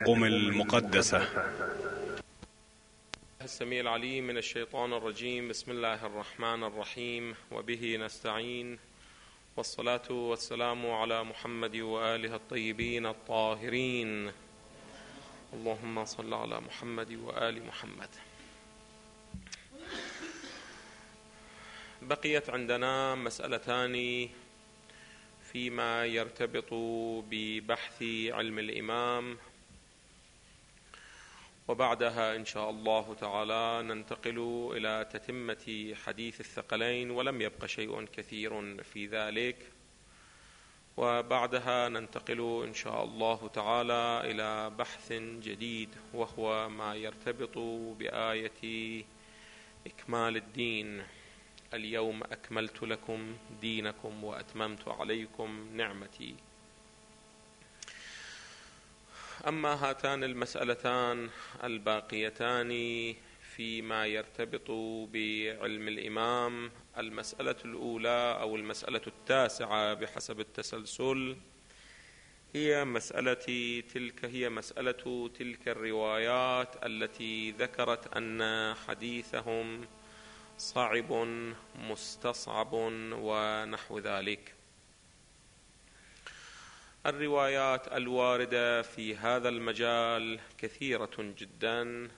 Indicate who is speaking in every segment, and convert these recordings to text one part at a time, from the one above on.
Speaker 1: قم المقدسة.
Speaker 2: السميع العليم من الشيطان الرجيم. بسم الله الرحمن الرحيم، وبه نستعين، والصلاة والسلام على محمد وآله الطيبين الطاهرين. اللهم صل على محمد وآل محمد. بقيت عندنا مسألتان فيما يرتبط ببحث علم الإمام، وبعدها إن شاء الله تعالى ننتقل إلى تتمة حديث الثقلين، ولم يبق شيء كثير في ذلك، وبعدها ننتقل إن شاء الله تعالى إلى بحث جديد، وهو ما يرتبط بآية إكمال الدين: اليوم أكملت لكم دينكم وأتممت عليكم نعمتي. أما هاتان المسألتان الباقيتان فيما يرتبط بعلم الإمام، المسألة الأولى أو المسألة التاسعة بحسب التسلسل هي مسألة تلك الروايات التي ذكرت أن حديثهم صعب مستصعب ونحو ذلك. الروايات الواردة في هذا المجال كثيرة جدا،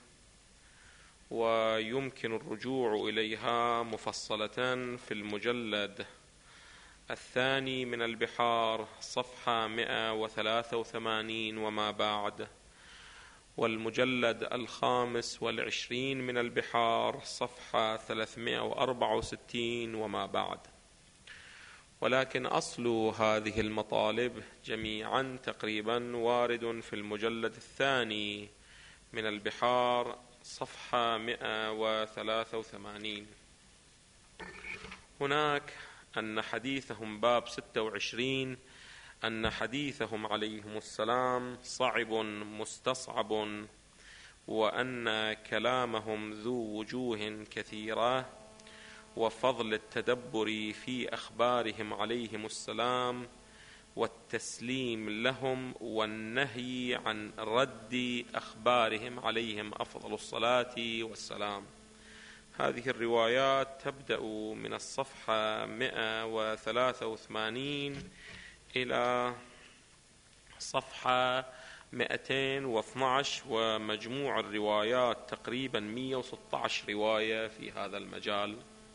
Speaker 2: ويمكن الرجوع إليها مفصلة في المجلد الثاني من البحار صفحة 183 وما بعد، والمجلد 25 من البحار صفحة 364 وما بعد. ولكن أصل هذه المطالب جميعا تقريبا وارد في المجلد الثاني من البحار صفحة 183. هناك أن حديثهم باب 26 أن حديثهم عليهم السلام صعب مستصعب، وأن كلامهم ذو وجوه كثيرة، وفضل التدبر في أخبارهم عليهم السلام والتسليم لهم والنهي عن رد أخبارهم عليهم أفضل الصلاة والسلام. هذه الروايات تبدأ من الصفحة 183 إلى صفحة 212، ومجموع الروايات تقريبا 116 رواية في هذا المجال.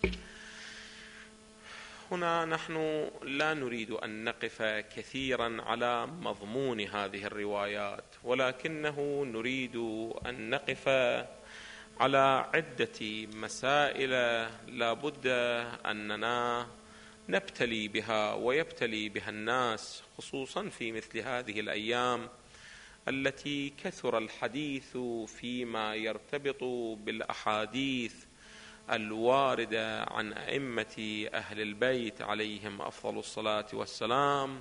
Speaker 2: هنا نحن لا نريد أن نقف كثيرا على مضمون هذه الروايات، ولكنه نريد أن نقف على عدة مسائل لا بد أننا نبتلي بها ويبتلي بها الناس، خصوصا في مثل هذه الأيام التي كثر الحديث فيما يرتبط بالأحاديث الواردة عن أئمة أهل البيت عليهم أفضل الصلاة والسلام.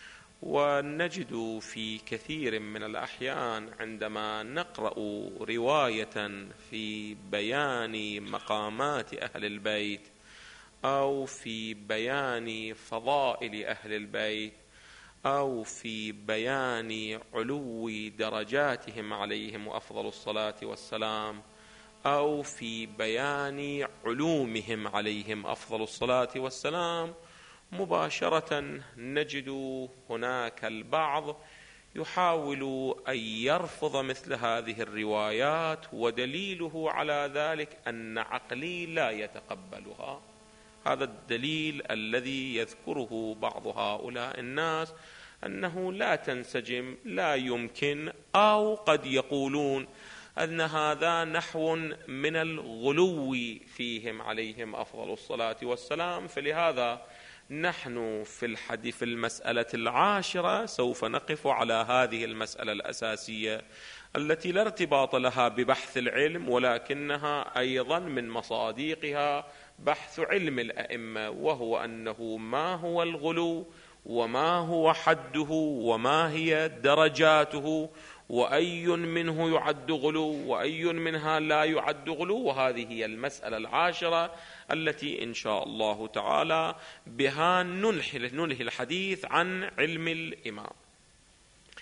Speaker 2: ونجد في كثير من الأحيان عندما نقرأ رواية في بيان مقامات أهل البيت أو في بيان فضائل أهل البيت أو في بيان علو درجاتهم عليهم أفضل الصلاة والسلام أو في بيان علومهم عليهم أفضل الصلاة والسلام، مباشرة نجد هناك البعض يحاول أن يرفض مثل هذه الروايات، ودليله على ذلك أن عقلي لا يتقبلها. هذا الدليل الذي يذكره بعض هؤلاء الناس أنه لا تنسجم، لا يمكن، أو قد يقولون أن هذا نحو من الغلو فيهم عليهم أفضل الصلاة والسلام. فلهذا نحن في المسألة العاشرة سوف نقف على هذه المسألة الأساسية التي لا ارتباط لها ببحث العلم، ولكنها أيضا من مصاديقها بحث علم الأئمة، وهو أنه ما هو الغلو وما هو حده وما هي درجاته، وأي منه يعد غلو وأي منها لا يعد غلو. وهذه هي المسألة العاشرة التي إن شاء الله تعالى بها ننهي الحديث عن علم الإمام.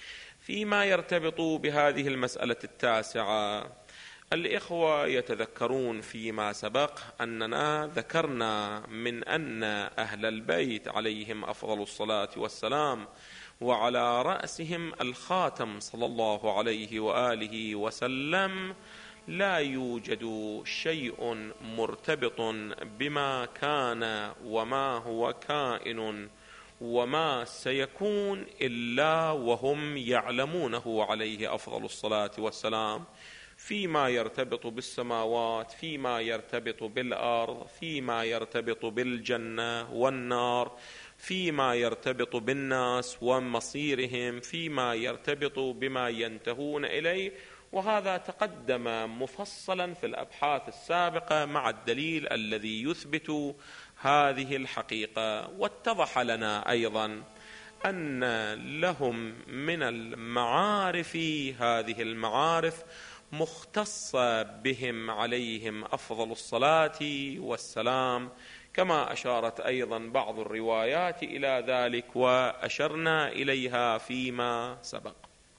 Speaker 2: فيما يرتبط بهذه المسألة التاسعة، الإخوة يتذكرون فيما سبق أننا ذكرنا من أن أهل البيت عليهم أفضل الصلاة والسلام وعلى رأسهم الخاتم صلى الله عليه وآله وسلم لا يوجد شيء مرتبط بما كان وما هو كائن وما سيكون إلا وهم يعلمونه عليه أفضل الصلاة والسلام، فيما يرتبط بالسماوات، فيما يرتبط بالأرض، فيما يرتبط بالجنة والنار، فيما يرتبط بالناس ومصيرهم، فيما يرتبط بما ينتهون إليه. وهذا تقدم مفصلا في الأبحاث السابقة مع الدليل الذي يثبت هذه الحقيقة. واتضح لنا أيضا أن لهم من المعارف هذه المعارف مختصة بهم عليهم أفضل الصلاة والسلام، كما أشارت أيضا بعض الروايات إلى ذلك وأشرنا إليها فيما سبق.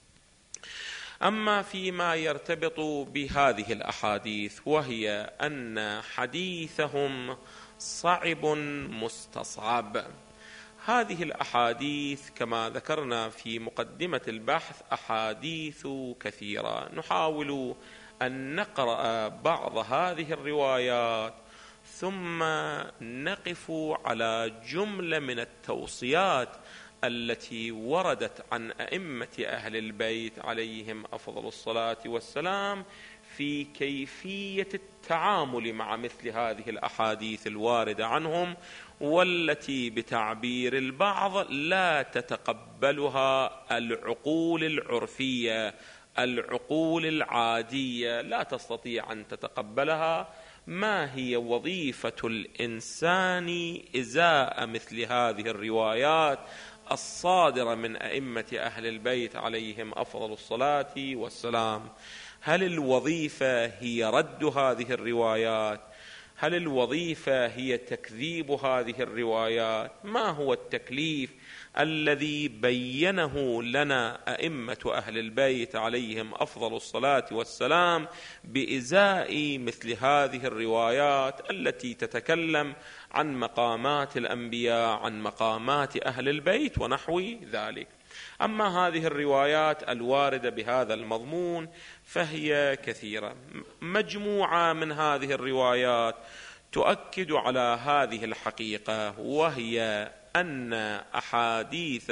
Speaker 2: أما فيما يرتبط بهذه الأحاديث، وهي أن حديثهم صعب مستصعب، هذه الأحاديث كما ذكرنا في مقدمة البحث أحاديث كثيرة، نحاول أن نقرأ بعض هذه الروايات ثم نقف على جملة من التوصيات التي وردت عن أئمة أهل البيت عليهم أفضل الصلاة والسلام في كيفية التعامل مع مثل هذه الأحاديث الواردة عنهم، والتي بتعبير البعض لا تتقبلها العقول العرفية، العقول العادية لا تستطيع أن تتقبلها. ما هي وظيفة الإنسان إزاء مثل هذه الروايات الصادرة من أئمة أهل البيت عليهم أفضل الصلاة والسلام؟ هل الوظيفة هي رد هذه الروايات؟ هل الوظيفة هي تكذيب هذه الروايات؟ ما هو التكليف الذي بينه لنا أئمة أهل البيت عليهم أفضل الصلاة والسلام بإزاء مثل هذه الروايات التي تتكلم عن مقامات الأنبياء، عن مقامات أهل البيت ونحو ذلك؟ أما هذه الروايات الواردة بهذا المضمون فهي كثيرة، مجموعة من هذه الروايات تؤكد على هذه الحقيقة، وهي أن أحاديث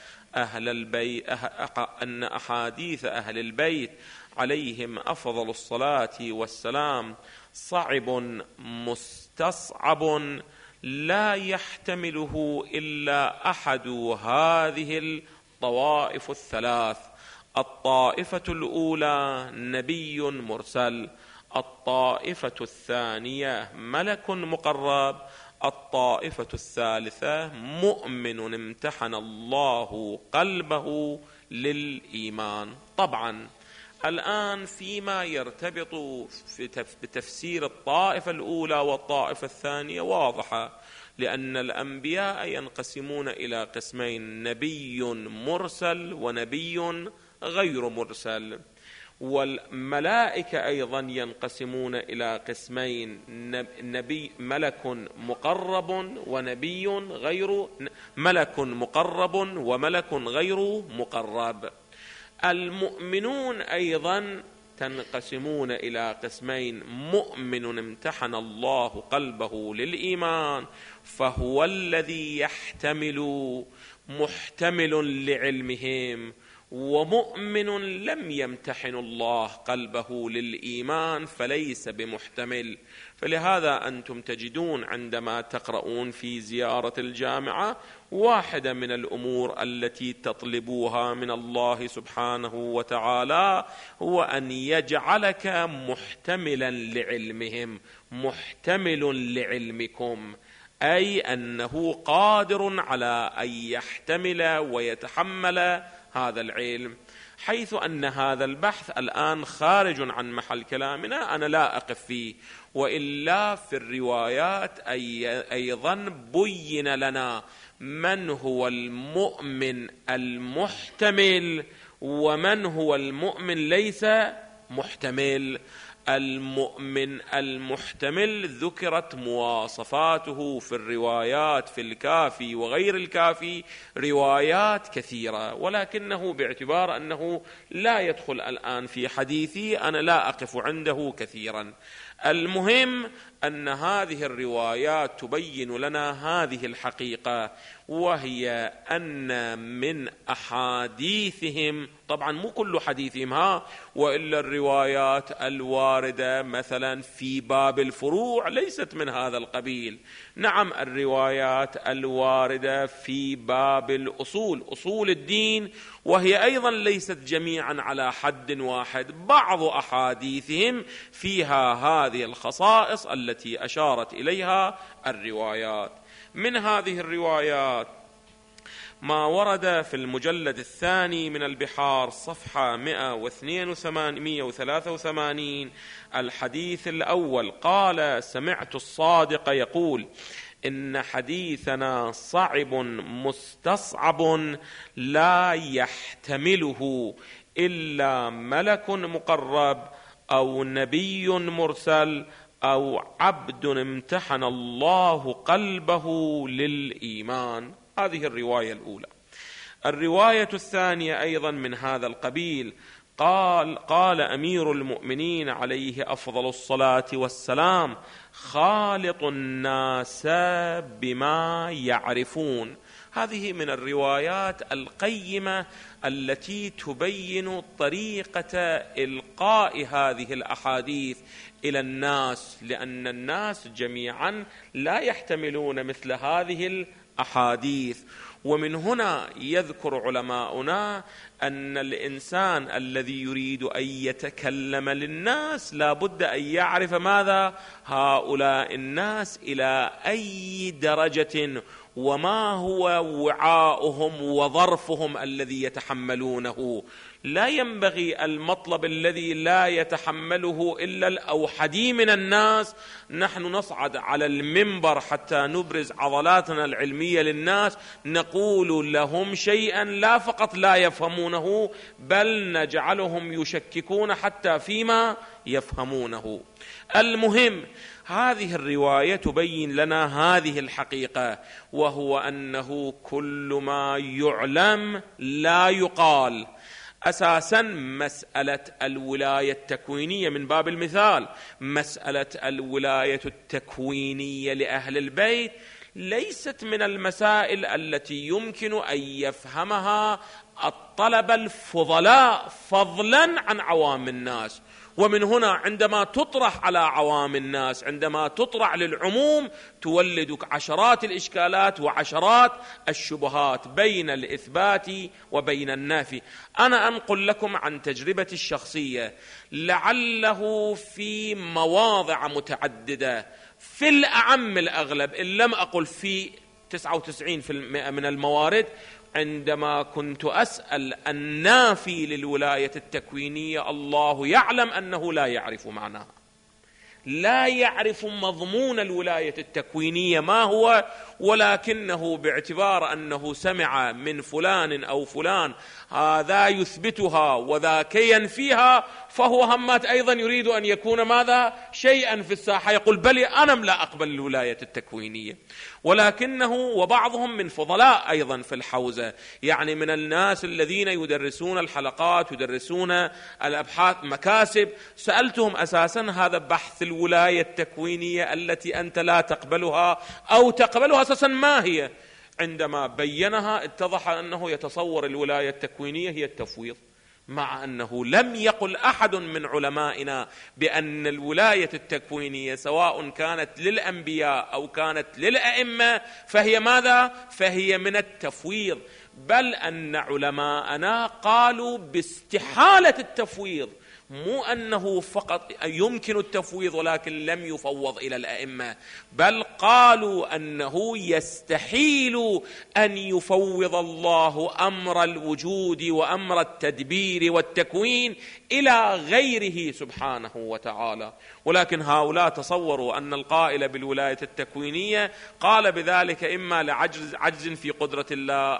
Speaker 2: أهل البيت عليهم أفضل الصلاة والسلام صعب مستصعب لا يحتمله إلا أحد هذه الطوائف الثلاث. الطائفة الأولى نبي مرسل، الطائفة الثانية ملك مقرب، الطائفة الثالثة مؤمن امتحن الله قلبه للإيمان. طبعا الآن فيما يرتبط بتفسير الطائفة الأولى والطائفة الثانية واضحة، لأن الأنبياء ينقسمون إلى قسمين: نبي مرسل ونبي غير مرسل، والملائكة أيضا ينقسمون إلى قسمين: ملك مقرب وملك غير مقرب. المؤمنون أيضا تنقسمون إلى قسمين: مؤمن امتحن الله قلبه للإيمان فهو الذي محتمل لعلمهم، ومؤمن لم يمتحن الله قلبه للإيمان فليس بمحتمل. فلهذا أنتم تجدون عندما تقرؤون في زيارة الجامعة واحدة من الأمور التي تطلبوها من الله سبحانه وتعالى هو أن يجعلك محتملا لعلمهم، محتمل لعلمكم، أي أنه قادر على أن يحتمل ويتحمل هذا العلم. حيث أن هذا البحث الآن خارج عن محل كلامنا أنا لا أقف فيه، وإلا في الروايات أيضا بين لنا من هو المؤمن المحتمل ومن هو المؤمن ليس محتمل. المؤمن المحتمل ذكرت مواصفاته في الروايات في الكافي وغير الكافي روايات كثيرة، ولكنه باعتبار أنه لا يدخل الآن في حديثي أنا لا أقف عنده كثيرا. المهم أن هذه الروايات تبين لنا هذه الحقيقة، وهي أن من أحاديثهم، طبعا مو كل حديثهم وإلا الروايات الواردة مثلا في باب الفروع ليست من هذا القبيل. نعم الروايات الواردة في باب الأصول، أصول الدين، وهي أيضا ليست جميعا على حد واحد، بعض أحاديثهم فيها هذه الخصائص التي أشارت إليها الروايات. من هذه الروايات ما ورد في المجلد الثاني من البحار صفحة 183 الحديث الأول، قال: سمعت الصادق يقول: إن حديثنا صعب مستصعب لا يحتمله إلا ملك مقرب أو نبي مرسل أو عبد امتحن الله قلبه للإيمان. هذه الرواية الأولى. الرواية الثانية أيضا من هذا القبيل، قال أمير المؤمنين عليه أفضل الصلاة والسلام: خالط الناس بما يعرفون. هذه من الروايات القيمة التي تبين طريقة إلقاء هذه الأحاديث إلى الناس، لأن الناس جميعا لا يحتملون مثل هذه الأحاديث. ومن هنا يذكر علماؤنا أن الإنسان الذي يريد أن يتكلم للناس لا بد أن يعرف ماذا هؤلاء الناس إلى أي درجة، وما هو وعاؤهم وظرفهم الذي يتحملونه. لا ينبغي المطلب الذي لا يتحمله إلا الأوحدي من الناس نحن نصعد على المنبر حتى نبرز عضلاتنا العلمية للناس، نقول لهم شيئا لا فقط لا يفهمونه، بل نجعلهم يشككون حتى فيما يفهمونه. المهم هذه الرواية تبين لنا هذه الحقيقة، وهو أنه كل ما يعلم لا يقال. أساسا مسألة الولاية التكوينية من باب المثال، مسألة الولاية التكوينية لأهل البيت ليست من المسائل التي يمكن أن يفهمها الطلبة الفضلاء فضلا عن عوام الناس. ومن هنا عندما تطرح على عوام الناس، عندما تطرح للعموم، تولد عشرات الإشكالات وعشرات الشبهات بين الإثبات وبين النفي. أنا أنقل لكم عن تجربتي الشخصية، لعله في مواضع متعددة، في الأعم الأغلب إن لم أقل في 99% من الموارد، عندما كنت أسأل النافي للولاية التكوينية الله يعلم أنه لا يعرف معناها، لا يعرف مضمون الولاية التكوينية ما هو، ولكنه باعتبار أنه سمع من فلان أو فلان هذا يثبتها وذاك ينفيها، فهو همات أيضا يريد أن يكون ماذا؟ شيئا في الساحة، يقول بل أنا لا أقبل الولاية التكوينية. ولكنه وبعضهم من فضلاء أيضا في الحوزة، يعني من الناس الذين يدرسون الحلقات يدرسون الأبحاث مكاسب، سألتهم أساسا هذا بحث الولاية التكوينية التي أنت لا تقبلها أو تقبلها أساسا ما هي؟ عندما بينها اتضح أنه يتصور الولاية التكوينية هي التفويض، مع أنه لم يقل أحد من علمائنا بأن الولاية التكوينية سواء كانت للأنبياء أو كانت للأئمة فهي ماذا؟ فهي من التفويض، بل أن علماءنا قالوا باستحالة التفويض، مو أنه فقط يمكن التفويض ولكن لم يفوض إلى الأئمة، بل قالوا أنه يستحيل أن يفوض الله أمر الوجود وأمر التدبير والتكوين إلى غيره سبحانه وتعالى. ولكن هؤلاء تصوروا أن القائل بالولاية التكوينية قال بذلك إما لعجز في قدرة الله أو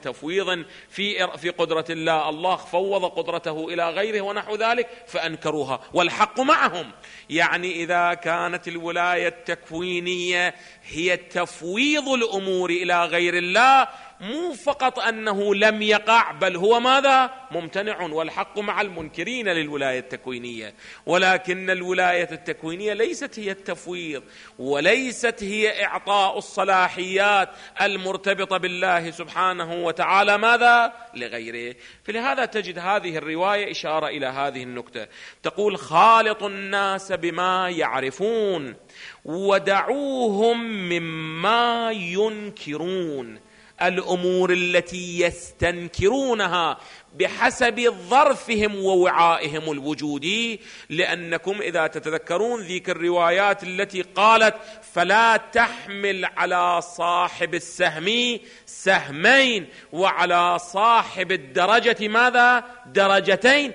Speaker 2: تفويض في قدرة الله، الله فوض قدرته إلى غيره ونحو ذلك فأنكروها، والحق معهم. يعني إذا كانت الولاية التكوينية هي تفويض الأمور إلى غير الله، مو فقط أنه لم يقع، بل هو ماذا؟ ممتنع، والحق مع المنكرين للولاية التكوينية. ولكن الولاية التكوينية ليست هي التفويض، وليست هي إعطاء الصلاحيات المرتبطة بالله سبحانه وتعالى ماذا؟ لغيره. فلهذا تجد هذه الرواية إشارة إلى هذه النكتة، تقول: خالط الناس بما يعرفون ودعوهم مما ينكرون. الأمور التي يستنكرونها بحسب ظرفهم ووعائهم الوجودي، لأنكم إذا تتذكرون ذيك الروايات التي قالت: فلا تحمل على صاحب السهم سهمين وعلى صاحب الدرجة ماذا؟ درجتين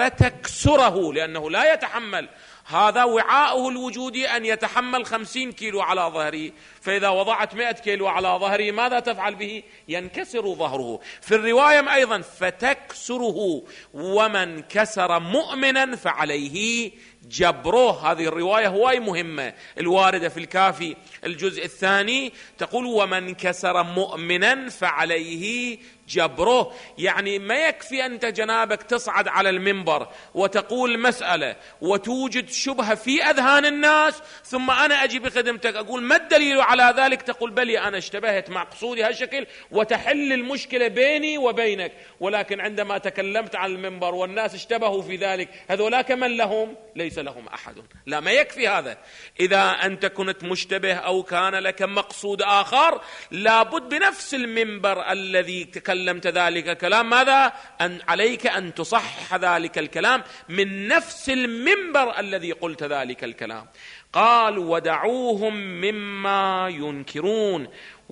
Speaker 2: فتكسره، لأنه لا يتحمل. هذا وعاؤه الوجودي أن يتحمل 50 كيلو على ظهره، فإذا وضعت 100 كيلو على ظهره ماذا تفعل به؟ ينكسر ظهره. في الرواية أيضا فتكسره، ومن كسر مؤمنا فعليه جبره. هذه الرواية هواي مهمة الواردة في الكافي الجزء الثاني، تقول: ومن كسر مؤمنا فعليه جبره. يعني ما يكفي أنت جنابك تصعد على المنبر وتقول مسألة وتوجد شبهة في أذهان الناس، ثم أنا أجي بخدمتك أقول ما الدليل على ذلك؟ تقول: بلي أنا اشتبهت مع قصودي هالشكل، وتحل المشكلة بيني وبينك. ولكن عندما تكلمت عن المنبر والناس اشتبهوا في ذلك، هذولاك من لهم؟ ليس لهم أحد. لا، ما يكفي هذا. إذا أنت كنت مشتبه أو كان لك مقصود آخر، لابد بنفس المنبر الذي تكلمت ذلك الكلام ماذا؟ عليك أن تصحح ذلك الكلام من نفس المنبر الذي قلت ذلك الكلام. قال: ودعوهم مما ينكرون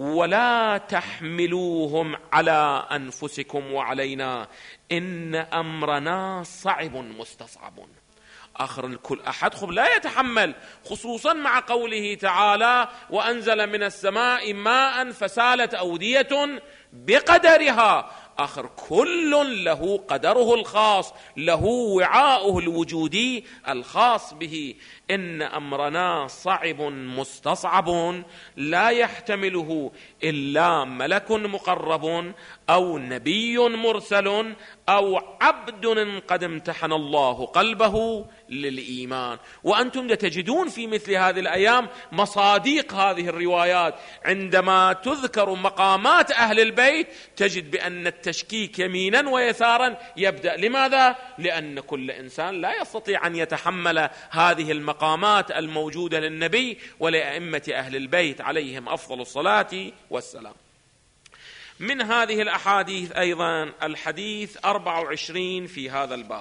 Speaker 2: ولا تحملوهم على أنفسكم وعلينا إن أمرنا صعب مستصعب. آخر الكل أحد لا يتحمل، خصوصا مع قوله تعالى: وأنزل من السماء ماء فسالت أودية بقدرها. آخر كل له قدره الخاص، له وعاؤه الوجودي الخاص به. إن أمرنا صعب مستصعب لا يحتمله إلا ملك مقرب أو نبي مرسل أو عبد قد امتحن الله قلبه للإيمان. وأنتم تجدون في مثل هذه الأيام مصاديق هذه الروايات، عندما تذكر مقامات أهل البيت تجد بأن التشكيك يمينا ويسارا يبدأ. لماذا؟ لأن كل إنسان لا يستطيع أن يتحمل هذه المقامات الموجودة للنبي ولأئمة أهل البيت عليهم أفضل الصلاة والسلام. من هذه الأحاديث أيضا الحديث 24 في هذا الباب.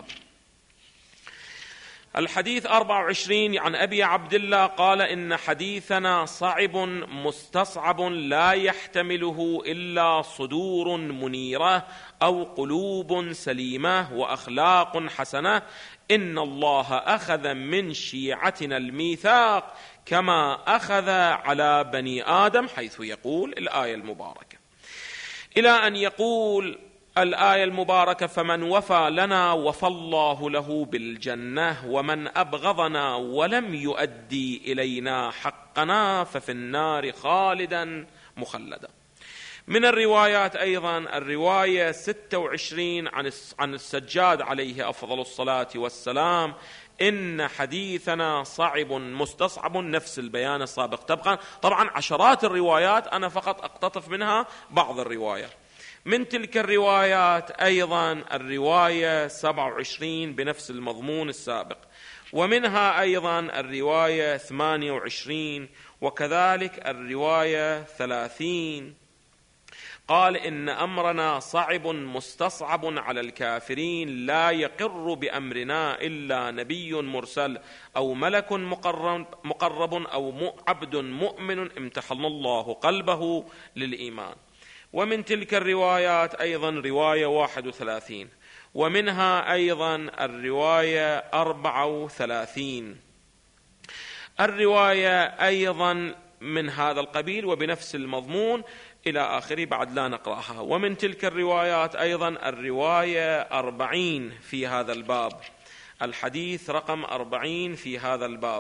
Speaker 2: الحديث 24 عن أبي عبد الله قال: إن حديثنا صعب مستصعب لا يحتمله إلا صدور منيرة أو قلوب سليمة وأخلاق حسنة. إن الله أخذ من شيعتنا الميثاق كما أخذ على بني آدم، حيث يقول الآية المباركة، إلى أن يقول الآية المباركة: فمن وفى لنا وفى الله له بالجنة، ومن أبغضنا ولم يؤدي إلينا حقنا ففي النار خالدا مخلدا. من الروايات أيضا الرواية 26 عن السجاد عليه أفضل الصلاة والسلام: إن حديثنا صعب مستصعب، نفس البيان السابق. تبقى طبعا عشرات الروايات، أنا فقط أقتطف منها بعض الروايات. من تلك الروايات أيضا الرواية 27 بنفس المضمون السابق، ومنها أيضا الرواية 28 وكذلك الرواية 30. قال: إن أمرنا صعب مستصعب على الكافرين لا يقر بأمرنا إلا نبي مرسل أو ملك مقرب أو عبد مؤمن امتحن الله قلبه للإيمان. ومن تلك الروايات أيضا رواية 31، ومنها أيضا الرواية 34. الرواية أيضا من هذا القبيل وبنفس المضمون: إلى آخره، بعد لا نقرأها. ومن تلك الروايات أيضا الرواية 40 في هذا الباب، الحديث رقم 40 في هذا الباب.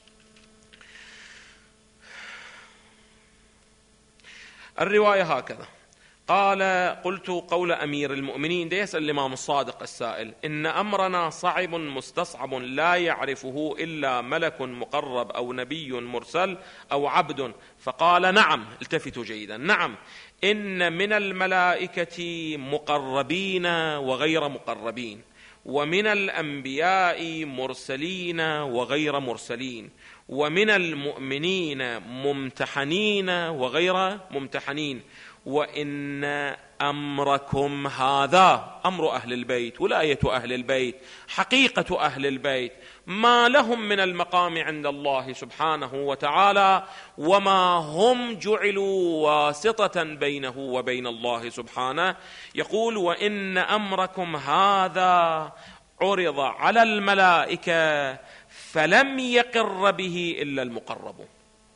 Speaker 2: الرواية هكذا: قال: قلت قول أمير المؤمنين، ده يسأل الإمام الصادق السائل: إن أمرنا صعب مستصعب لا يعرفه إلا ملك مقرب أو نبي مرسل أو عبد. فقال: نعم، التفتوا جيدا، نعم، إن من الملائكة مقربين وغير مقربين، ومن الأنبياء مرسلين وغير مرسلين، ومن المؤمنين ممتحنين وغير ممتحنين، وإن أمركم هذا، أمر أهل البيت، ولاية أهل البيت، حقيقة أهل البيت، ما لهم من المقام عند الله سبحانه وتعالى، وما هم جعلوا واسطة بينه وبين الله سبحانه. يقول: وإن أمركم هذا عرض على الملائكة فلم يقر به إلا المقربون،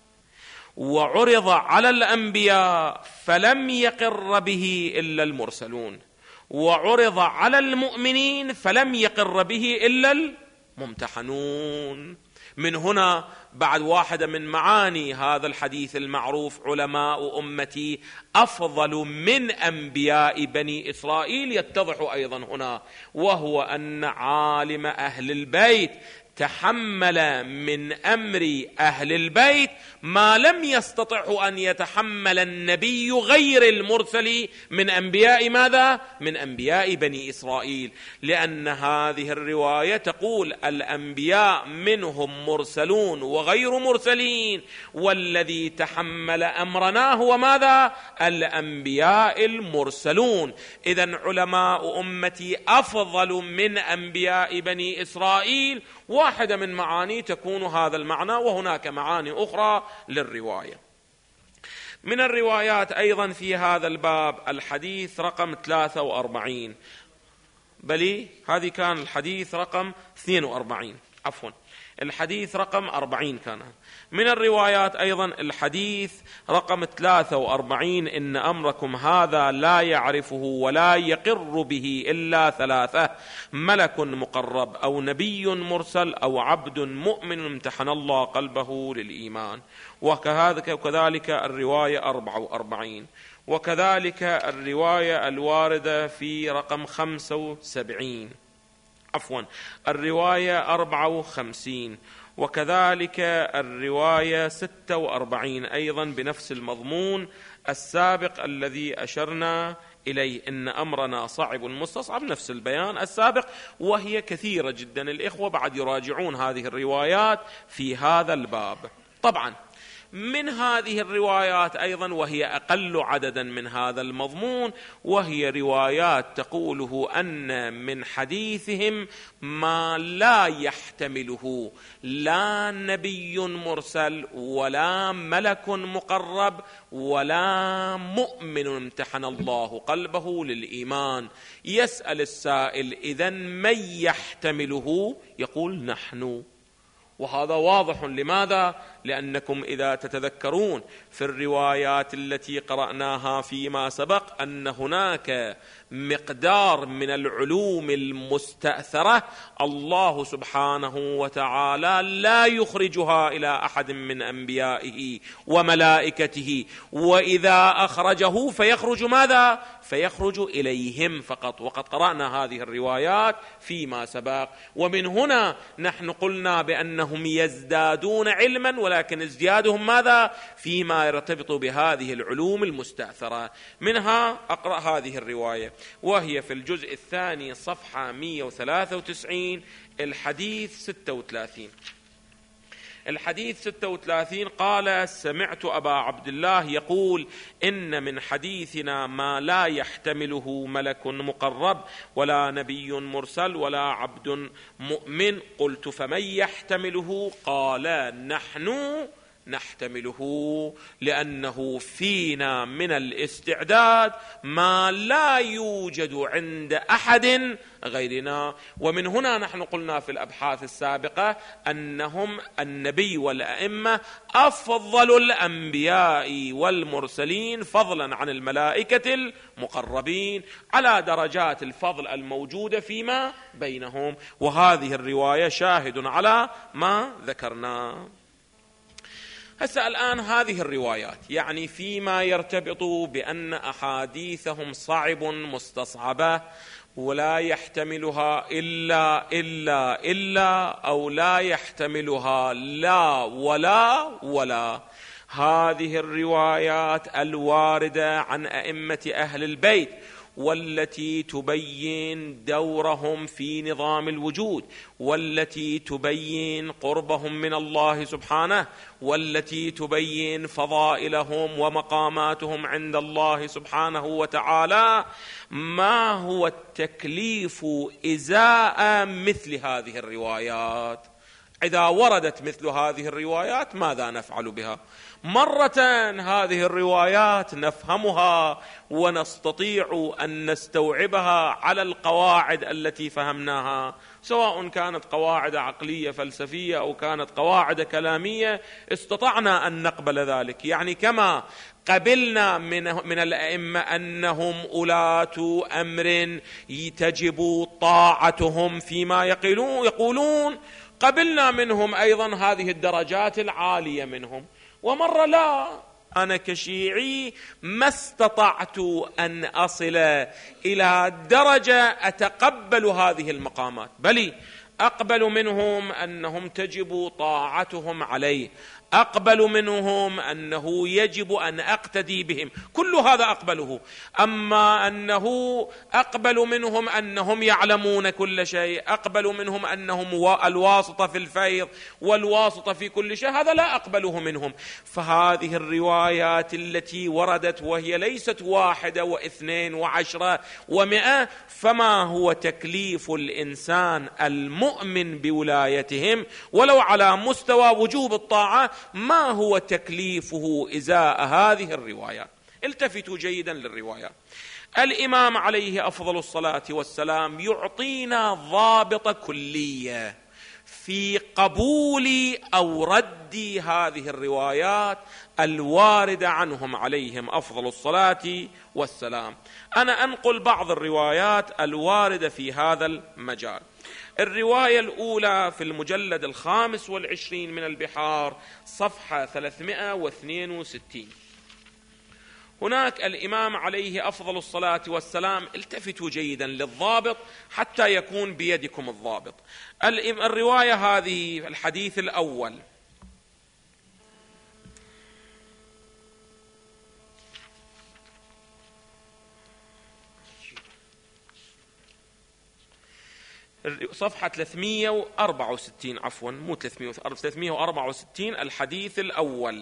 Speaker 2: وعرض على الأنبياء فلم يقر به إلا المرسلون، وعرض على المؤمنين فلم يقر به إلا الممتحنون. من هنا بعد واحدة من معاني هذا الحديث المعروف: علماء أمتي أفضل من أنبياء بني إسرائيل، يتضح أيضا هنا، وهو أن عالم أهل البيت تحمل من أمر أهل البيت ما لم يستطع أن يتحمل النبي غير المرسل من أنبياء ماذا؟ من أنبياء بني إسرائيل، لأن هذه الرواية تقول: الأنبياء منهم مرسلون وغير مرسلين، والذي تحمل أمرنا هو ماذا؟ الأنبياء المرسلون. إذن علماء أمتي أفضل من أنبياء بني إسرائيل، واحدة من معاني تكون هذا المعنى، وهناك معاني أخرى للرواية. من الروايات أيضا في هذا الباب الحديث رقم 43، بلي هذه كان الحديث رقم 42، عفوا، الحديث رقم 40 كان. من الروايات أيضا الحديث رقم 43: إن أمركم هذا لا يعرفه ولا يقر به إلا ثلاثة: ملك مقرب أو نبي مرسل أو عبد مؤمن امتحن الله قلبه للإيمان. وكذلك الرواية 44، وكذلك الرواية الواردة في رقم 75، عفوا الرواية 54، وكذلك الرواية 46 أيضا بنفس المضمون السابق الذي أشرنا إليه: إن أمرنا صعب مستصعب، نفس البيان السابق. وهي كثيرة جدا، الإخوة بعد يراجعون هذه الروايات في هذا الباب. طبعا من هذه الروايات أيضا، وهي أقل عددا من هذا المضمون، وهي روايات تقوله أن من حديثهم ما لا يحتمله لا نبي مرسل ولا ملك مقرب ولا مؤمن امتحن الله قلبه للإيمان. يسأل السائل: إذن من يحتمله؟ يقول: نحن. وهذا واضح. لماذا؟ لأنكم إذا تتذكرون في الروايات التي قرأناها فيما سبق أن هناك مقدار من العلوم المستأثرة الله سبحانه وتعالى لا يخرجها إلى أحد من أنبيائه وملائكته، وإذا أخرجه فيخرج ماذا؟ فيخرج إليهم فقط. وقد قرأنا هذه الروايات فيما سبق. ومن هنا نحن قلنا بأنهم يزدادون علما، ولكن ازديادهم ماذا؟ فيما يرتبط بهذه العلوم المستأثرة. منها أقرأ هذه الرواية، وهي في الجزء الثاني صفحة 193 الحديث 36. الحديث 36: قال: سمعت أبا عبد الله يقول: إن من حديثنا ما لا يحتمله ملك مقرب ولا نبي مرسل ولا عبد مؤمن. قلت: فمن يحتمله؟ قال: نحن نحتمله، لأنه فينا من الاستعداد ما لا يوجد عند أحد غيرنا. ومن هنا نحن قلنا في الأبحاث السابقة أنهم النبي والأئمة أفضل الأنبياء والمرسلين فضلا عن الملائكة المقربين على درجات الفضل الموجودة فيما بينهم، وهذه الرواية شاهد على ما ذكرنا. هسه الآن هذه الروايات يعني فيما يرتبط بأن أحاديثهم صعب مستصعبة ولا يحتملها إلا أو لا يحتملها لا ولا هذه الروايات الواردة عن أئمة أهل البيت والتي تبين دورهم في نظام الوجود، والتي تبين قربهم من الله سبحانه، والتي تبين فضائلهم ومقاماتهم عند الله سبحانه وتعالى، ما هو التكليف إزاء مثل هذه الروايات؟ إذا وردت مثل هذه الروايات ماذا نفعل بها؟ مرة هذه الروايات نفهمها ونستطيع أن نستوعبها على القواعد التي فهمناها، سواء كانت قواعد عقلية فلسفية أو كانت قواعد كلامية، استطعنا أن نقبل ذلك. يعني كما قبلنا من الأئمة أنهم أولاة أمر تجب طاعتهم فيما يقولون، قبلنا منهم أيضا هذه الدرجات العالية منهم. ومرة لا، أنا كشيعي ما استطعت أن أصل إلى درجة أتقبل هذه المقامات، بل أقبل منهم أنهم تجب طاعتهم عليه، أقبل منهم أنه يجب أن أقتدي بهم، كل هذا أقبله. أما أنه أقبل منهم أنهم يعلمون كل شيء، أقبل منهم أنهم الواسطة في الفيض والواسطة في كل شيء، هذا لا أقبله منهم. فهذه الروايات التي وردت وهي ليست 1 و2 و10 و100، فما هو تكليف الإنسان المؤمن بولايتهم ولو على مستوى وجوب الطاعة؟ ما هو تكليفه إزاء هذه الروايات؟ التفتوا جيدا للروايات. الإمام عليه أفضل الصلاة والسلام يعطينا ضابط كلية في قبول أو رد هذه الروايات الواردة عنهم عليهم أفضل الصلاة والسلام. أنا أنقل بعض الروايات الواردة في هذا المجال. الرواية الأولى في المجلد 25 من البحار صفحة 362. هناك الإمام عليه أفضل الصلاة والسلام، التفتوا جيدا للضابط حتى يكون بيدكم الضابط. الرواية هذه الحديث الأول: صفحة 364 عفوا مو 364 الحديث الأول.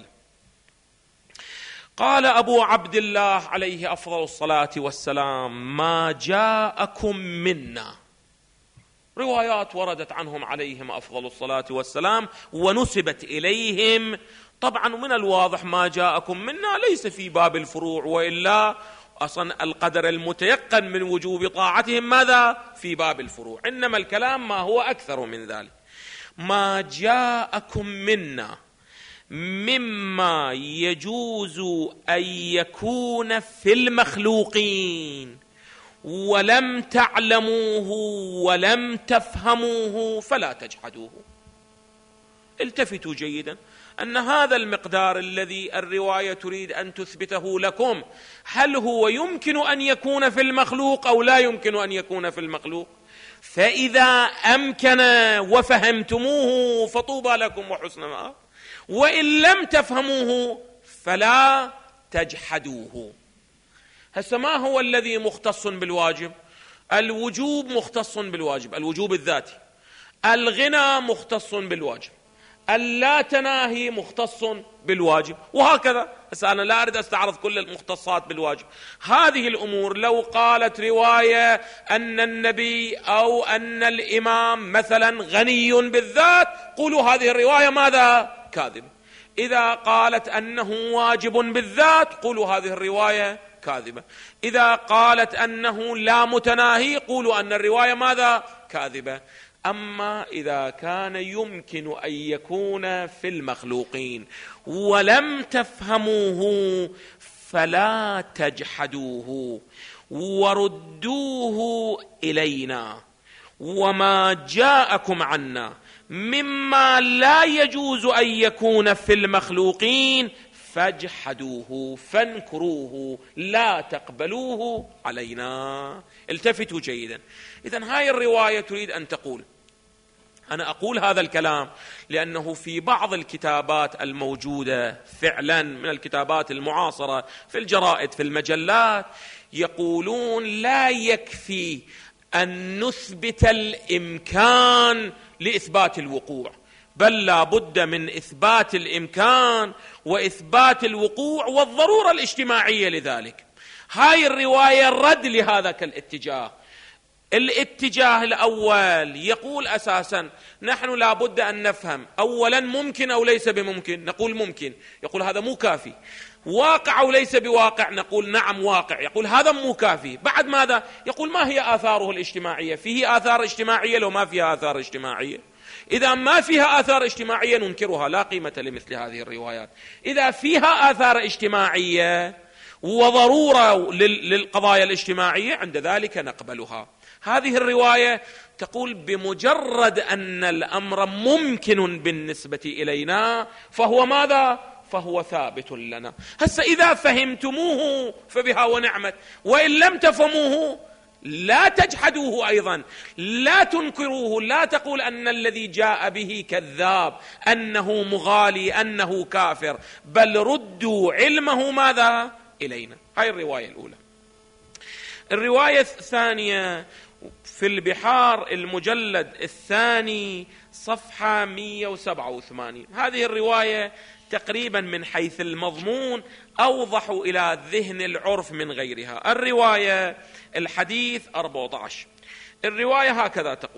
Speaker 2: قال أبو عبد الله عليه أفضل الصلاة والسلام: ما جاءكم منا. روايات وردت عنهم عليهم أفضل الصلاة والسلام ونسبت إليهم. طبعا من الواضح ما جاءكم منا ليس في باب الفروع، وإلا أصلا القدر المتيقن من وجوب طاعتهم ماذا؟ في باب الفروع، إنما الكلام ما هو أكثر من ذلك. ما جاءكم منا مما يجوز أن يكون في المخلوقين ولم تعلموه ولم تفهموه فلا تجحدوه. التفتوا جيدا أن هذا المقدار الذي الرواية تريد أن تثبته لكم، هل هو يمكن أن يكون في المخلوق أو لا يمكن أن يكون في المخلوق؟ فإذا أمكن وفهمتموه فطوبى لكم وحسن مآب، وإن لم تفهموه فلا تجحدوه. هسه ما هو الذي مختص بالواجب؟ الوجوب مختص بالواجب، الوجوب الذاتي. الغنى مختص بالواجب، اللا تناهي مختص بالواجب، وهكذا. بس أنا لا أريد أستعرض كل المختصات بالواجب. هذه الأمور لو قالت رواية أن النبي أو أن الإمام مثلا غني بالذات، قولوا هذه الرواية ماذا؟ كاذب. إذا قالت أنه واجب بالذات قولوا هذه الرواية كاذبة، إذا قالت أنه لا متناهي قولوا أن الرواية ماذا؟ كاذبة. أما إذا كان يمكن أن يكون في المخلوقين ولم تفهموه فلا تجحدوه وردوه إلينا، وما جاءكم عنا مما لا يجوز أن يكون في المخلوقين فاجحدوه فانكروه لا تقبلوه علينا. التفتوا جيدا. إذن هاي الرواية تريد أن تقول، أنا أقول هذا الكلام لأنه في بعض الكتابات الموجودة فعلا من الكتابات المعاصرة في الجرائد في المجلات يقولون لا يكفي أن نثبت الإمكان لإثبات الوقوع، بل لا بد من إثبات الإمكان وإثبات الوقوع والضرورة الاجتماعية لذلك. هاي الرواية رد لهذا الاتجاه. الاتجاه الأول يقول أساسا نحن لا بد أن نفهم أولا ممكن أو ليس بممكن، نقول ممكن، يقول هذا مو كافي. واقع أو ليس بواقع، نقول نعم واقع، يقول هذا مو كافي. بعد ماذا؟ يقول ما هي آثاره الاجتماعية؟ فيه آثار اجتماعية لو ما فيها آثار اجتماعية؟ إذا ما فيها آثار اجتماعية ننكرها، لا قيمة لمثل هذه الروايات. إذا فيها آثار اجتماعية وضرورة للقضايا الاجتماعية عند ذلك نقبلها. هذه الرواية تقول بمجرد أن الأمر ممكن بالنسبة إلينا فهو ماذا؟ فهو ثابت لنا. هسه إذا فهمتموه فبها ونعمت، وإن لم تفهموه لا تجحدوه أيضا، لا تنكروه، لا تقول أن الذي جاء به كذاب، أنه مغالي، أنه كافر، بل ردوا علمه ماذا؟ إلينا. هاي الرواية الأولى. الرواية الثانية في البحار المجلد الثاني صفحة 187. هذه الرواية تقريبا من حيث المضمون أوضح إلى ذهن العرف من غيرها. الرواية الحديث 14. الرواية هكذا تقول: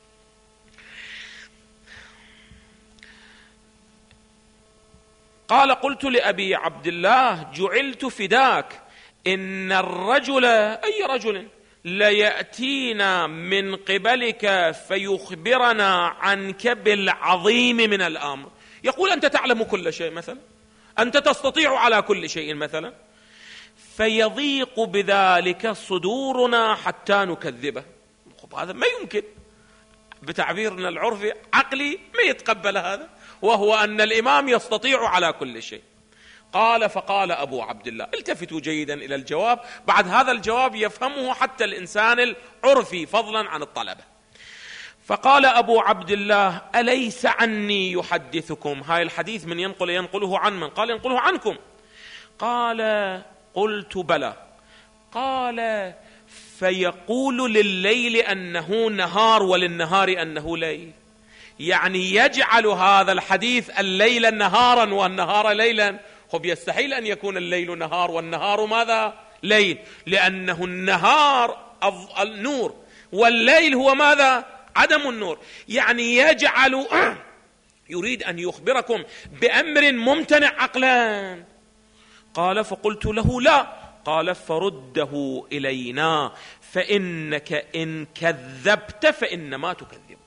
Speaker 2: قال قلت لأبي عبد الله جعلت فداك إن الرجل، أي رجل، ليأتينا من قبلك فيخبرنا عنك بالعظيم من الأمر. يقول أنت تعلم كل شيء مثلا، أنت تستطيع على كل شيء مثلا، فيضيق بذلك صدورنا حتى نكذبه. هذا ما يمكن، بتعبيرنا العرفي عقلي ما يتقبل هذا، وهو أن الإمام يستطيع على كل شيء. قال فقال أبو عبد الله، التفتوا جيدا إلى الجواب، بعد هذا الجواب يفهمه حتى الإنسان العرفي فضلا عن الطلبة. فقال أبو عبد الله أليس عني يحدثكم؟ هاي الحديث من ينقله عن من؟ قال ينقله عنكم. قال قلت بلى. قال فيقول لليل أنه نهار وللنهار أنه ليل، يعني يجعل هذا الحديث الليل نهارا والنهار ليلا. خب يستحيل أن يكون الليل نهار والنهار ماذا؟ ليل، لأنه النهار النور والليل هو ماذا؟ عدم النور. يعني يجعل يريد أن يخبركم بأمر ممتنع عقلا. قال فقلت له لا. قال فرده إلينا فإنك إن كذبت فإنما تكذب.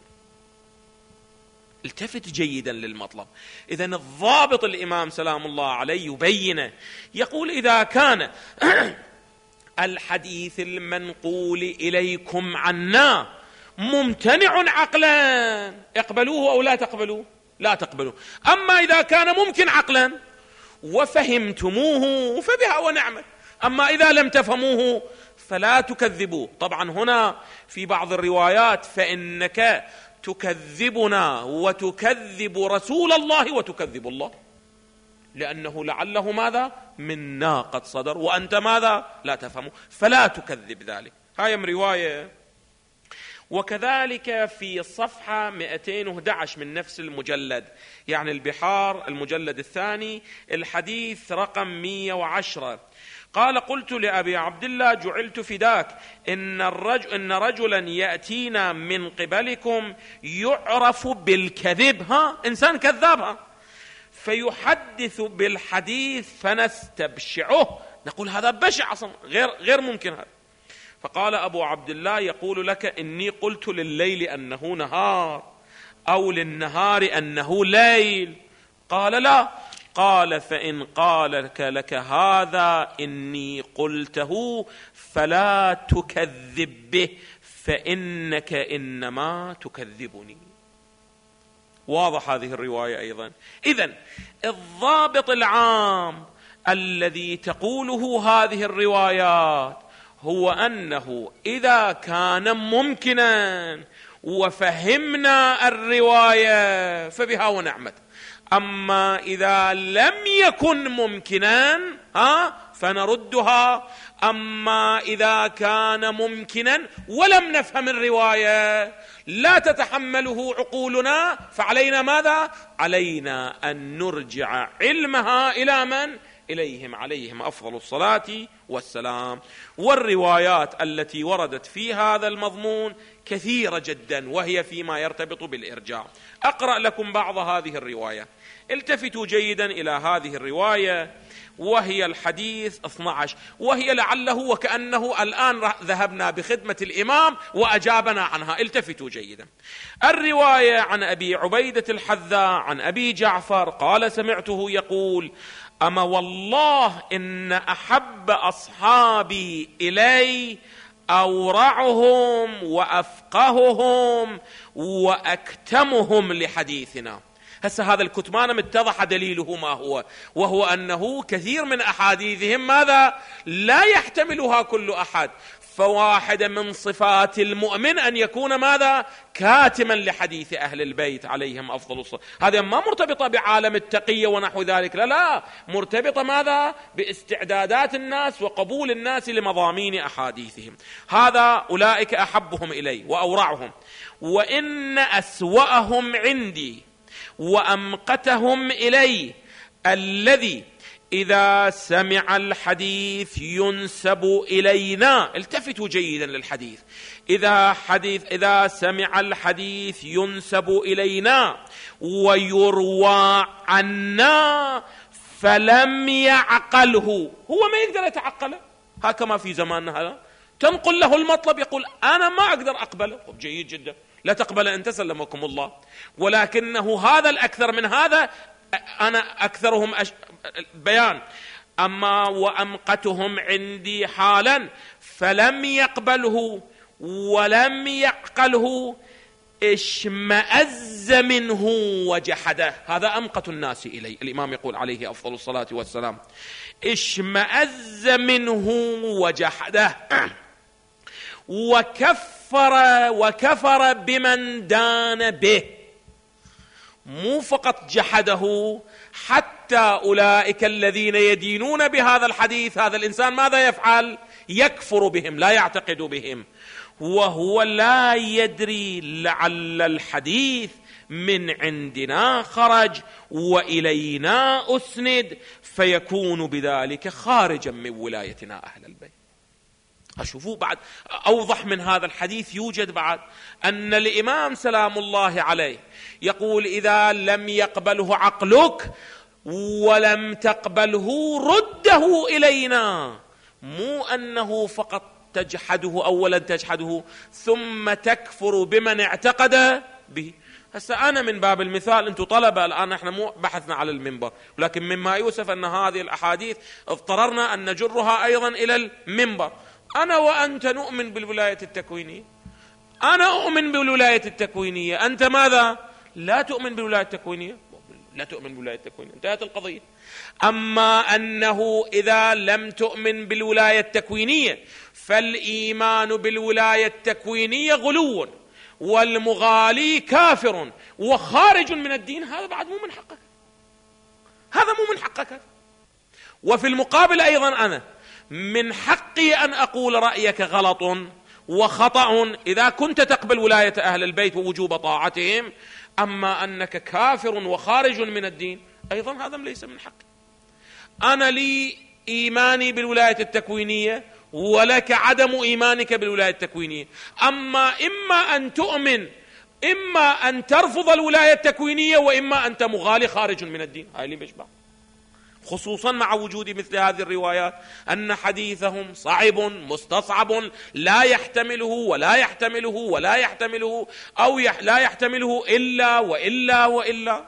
Speaker 2: التفت جيدا للمطلب. إذن الضابط الإمام سلام الله عليه يبينه، يقول إذا كان الحديث المنقول إليكم عنا ممتنع عقلا اقبلوه أو لا تقبلوه؟ لا تقبلوه. أما إذا كان ممكن عقلا وفهمتموه فبها ونعمة، أما إذا لم تفهموه فلا تكذبوه. طبعا هنا في بعض الروايات فإنك تكذبنا وتكذب رسول الله وتكذب الله، لأنه لعله ماذا؟ من ناقة صدر وأنت ماذا؟ لا تفهمه، فلا تكذب ذلك. هاي من رواية. وكذلك في صفحة 211 من نفس المجلد، يعني البحار المجلد الثاني الحديث رقم 110. قال قلت لأبي عبد الله جعلت فداك إن رجلا يأتينا من قبلكم يعرف بالكذب، إنسان كذابها، فيحدث بالحديث فنستبشعه، نقول هذا بشع أصلا، غير ممكن هذا. فقال أبو عبد الله يقول لك إني قلت لليل أنه نهار أو للنهار أنه ليل. قال لا. قال فإن قال لك هذا إني قلته فلا تكذب به، فإنك إنما تكذبني. واضح هذه الرواية أيضا. إذن الضابط العام الذي تقوله هذه الروايات هو أنه إذا كان ممكنا وفهمنا الرواية فبها ونعمت، أما إذا لم يكن ممكنا فنردها. أما إذا كان ممكنا ولم نفهم الرواية لا تتحمله عقولنا، فعلينا ماذا؟ علينا أن نرجع علمها إلى من؟ إليهم عليهم أفضل الصلاة والسلام. والروايات التي وردت في هذا المضمون كثيرة جدا، وهي فيما يرتبط بالإرجاع. أقرأ لكم بعض هذه الرواية. التفتوا جيدا إلى هذه الرواية، وهي الحديث 12، وهي لعله وكأنه الآن ذهبنا بخدمة الإمام وأجابنا عنها. التفتوا جيدا. الرواية عن أبي عبيدة الحذاء عن أبي جعفر قال سمعته يقول: أما والله إن أحب أصحابي إلي أورعهم وأفقههم وأكتمهم لحديثنا. هسه هذا الكتمان اتضح دليله ما هو، وهو أنه كثير من أحاديثهم ماذا؟ لا يحتملها كل أحد. فواحدة من صفات المؤمن أن يكون ماذا؟ كاتما لحديث أهل البيت عليهم أفضل الصلاة. هذا ما مرتبطة بعالم التقية ونحو ذلك، لا، مرتبطة ماذا؟ باستعدادات الناس وقبول الناس لمضامين أحاديثهم. هذا أولئك أحبهم إلي وأورعهم. وإن أسوأهم عندي وأمقتهم إلي الذي إذا سمع الحديث ينسب إلينا. التفتوا جيدا للحديث. إذا سمع الحديث ينسب إلينا ويروى عنا فلم يعقله، هو ما يقدر يتعقله. هكما في زماننا هذا تنقل له المطلب يقول أنا ما أقدر أقبله. جيد جدا، لا تقبل أنت سلمكم الله. ولكنه هذا الأكثر من هذا، أنا أكثرهم بيان. أما وأمقتهم عندي حالا فلم يقبله ولم يعقله اشمأز منه وجحده. هذا أمقت الناس إلي. الإمام يقول عليه أفضل الصلاة والسلام: اشمأز منه وجحده وكفر بمن دان به. مو فقط جحده، حتى أولئك الذين يدينون بهذا الحديث هذا الإنسان ماذا يفعل؟ يكفر بهم، لا يعتقد بهم، وهو لا يدري لعل الحديث من عندنا خرج وإلينا أسند، فيكون بذلك خارجا من ولايتنا أهل البيت. أشوفوا بعد أوضح من هذا الحديث يوجد بعد أن الإمام سلام الله عليه يقول: إذا لم يقبله عقلك ولم تقبله رده إلينا. مو أنه فقط تجحده، أولا تجحده ثم تكفر بمن اعتقد به. هسه أنا من باب المثال، أنتم طلبة الآن، احنا مو بحثنا على المنبر، ولكن مما يوسف أن هذه الأحاديث اضطررنا أن نجرها أيضا إلى المنبر. أنا وأنت نؤمن بالولاية التكوينية، أنا أؤمن بالولاية التكوينية، أنت ماذا؟ لا تؤمن بالولاية التكوينية، لا تؤمن بالولاية التكوينية، انتهت القضية. أما أنه إذا لم تؤمن بالولاية التكوينية فالإيمان بالولاية التكوينية غلو، والمغالي كافر وخارج من الدين، هذا بعد مو من حقك، هذا مو من حقك. وفي المقابل أيضا أنا من حقي أن أقول رأيك غلط وخطأ إذا كنت تقبل ولاية أهل البيت ووجوب طاعتهم. أما أنك كافر وخارج من الدين أيضا هذا ليس من حقي. أنا لي إيماني بالولاية التكوينية ولك عدم إيمانك بالولاية التكوينية. إما أن تؤمن إما أن ترفض الولاية التكوينية وإما أنت مغالي خارج من الدين. هاي اللي بيشبه، خصوصا مع وجود مثل هذه الروايات أن حديثهم صعب مستصعب لا يحتمله ولا يحتمله ولا يحتمله أو لا يحتمله إلا وإلا وإلا.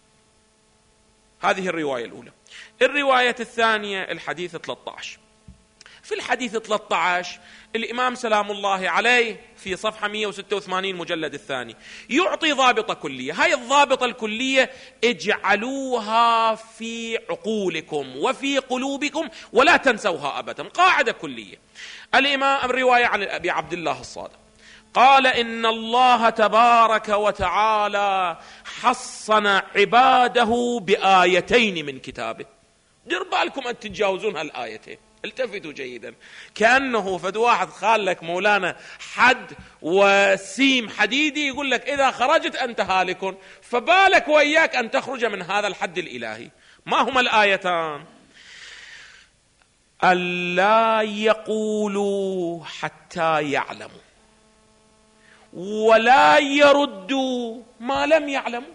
Speaker 2: هذه الرواية الأولى. الرواية الثانية الحديث 13. في الحديث 13 الإمام سلام الله عليه في صفحة 186 مجلد الثاني يعطي ضابطة كلية. هاي الضابطة الكلية اجعلوها في عقولكم وفي قلوبكم ولا تنسوها أبدا، قاعدة كلية. الإمام الرواية عن أبي عبد الله الصادق قال إن الله تبارك وتعالى حصن عباده بآيتين من كتابه. دير بالكم أن تتجاوزون هالآيتين، التفتوا جيدا. كأنه فد واحد خال لك مولانا حد وسيم حديدي يقول لك إذا خرجت أنت هالك، فبالك وإياك أن تخرج من هذا الحد الإلهي. ما هما الآيتان؟ ألا يقولوا حتى يعلموا ولا يردوا ما لم يعلموا.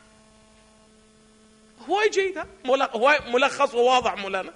Speaker 2: هو جيد، هو ملخص وواضح مولانا.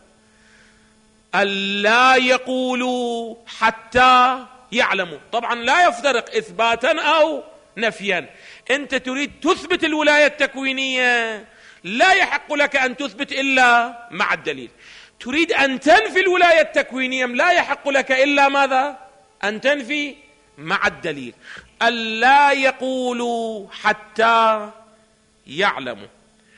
Speaker 2: ألا يقولوا حتى يعلموا، طبعا لا يفترق إثباتا أو نفيا. أنت تريد تثبت الولاية التكوينية، لا يحق لك أن تثبت إلا مع الدليل. تريد أن تنفي الولاية التكوينية، لا يحق لك إلا ماذا؟ أن تنفي مع الدليل. ألا يقولوا حتى يعلموا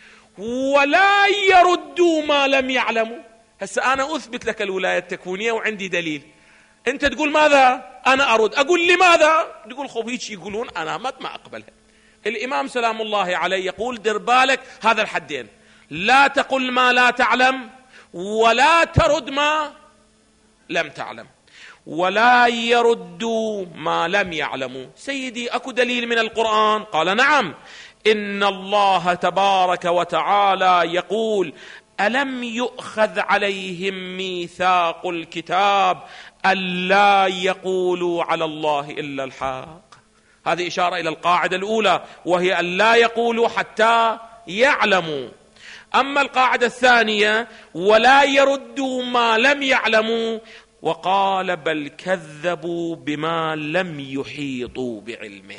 Speaker 2: ولا يردوا ما لم يعلموا. هسه أنا أثبت لك الولاية التكوينية وعندي دليل، أنت تقول ماذا؟ أنا أرد. أقول لماذا؟ تقول خب هيك يقولون، أنا ما أقبلها. الإمام سلام الله عليه يقول دير بالك هذا الحدين، لا تقل ما لا تعلم ولا ترد ما لم تعلم ولا يردوا ما لم يعلموا. سيدي أكو دليل من القرآن؟ قال نعم، إن الله تبارك وتعالى يقول ألم يؤخذ عليهم ميثاق الكتاب ألا يقولوا على الله إلا الحق. هذه إشارة إلى القاعدة الأولى وهي ألا يقولوا حتى يعلموا. أما القاعدة الثانية ولا يردوا ما لم يعلموا، وقال بل كذبوا بما لم يحيطوا بعلمه.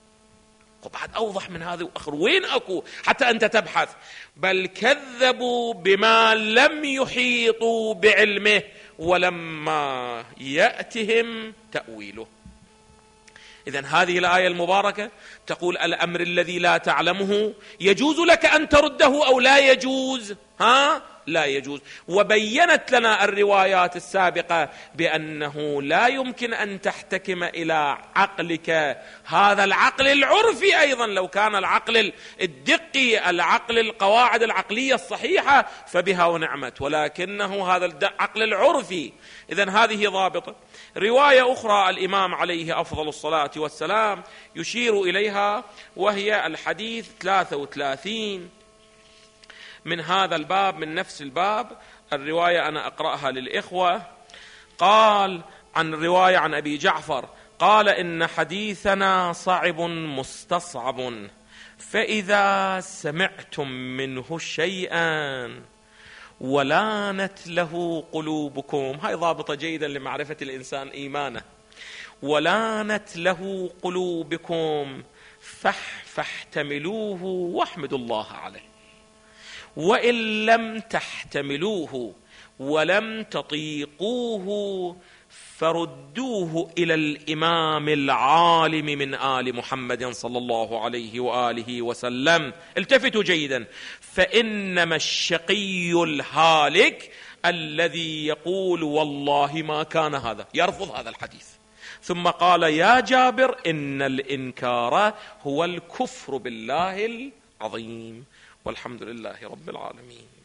Speaker 2: بعد أوضح من هذا وآخر، وين أكو حتى أنت تبحث؟ بل كذبوا بما لم يحيطوا بعلمه ولما يأتهم تأويله. إذن هذه الآية المباركة تقول الأمر الذي لا تعلمه يجوز لك أن ترده أو لا يجوز؟ لا يجوز. وبينت لنا الروايات السابقة بأنه لا يمكن أن تحتكم إلى عقلك، هذا العقل العرفي أيضا، لو كان العقل الدقي العقل القواعد العقلية الصحيحة فبها ونعمت، ولكنه هذا العقل العرفي. إذن هذه ضابطة. رواية أخرى الإمام عليه أفضل الصلاة والسلام يشير إليها وهي الحديث 33 من هذا الباب، من نفس الباب. الرواية أنا أقرأها للإخوة. قال عن الرواية عن أبي جعفر قال إن حديثنا صعب مستصعب، فإذا سمعتم منه شيئا ولانت له قلوبكم. هاي ضابطة جيدة لمعرفة الإنسان إيمانه. ولانت له قلوبكم فاحتملوه واحمدوا الله عليه، وإن لم تحتملوه ولم تطيقوه فردوه إلى الإمام العالم من آل محمد صلى الله عليه وآله وسلم. التفتوا جيدا، فإنما الشقي الهالك الذي يقول والله ما كان هذا، يرفض هذا الحديث. ثم قال يا جابر إن الإنكار هو الكفر بالله العظيم. والحمد لله رب العالمين.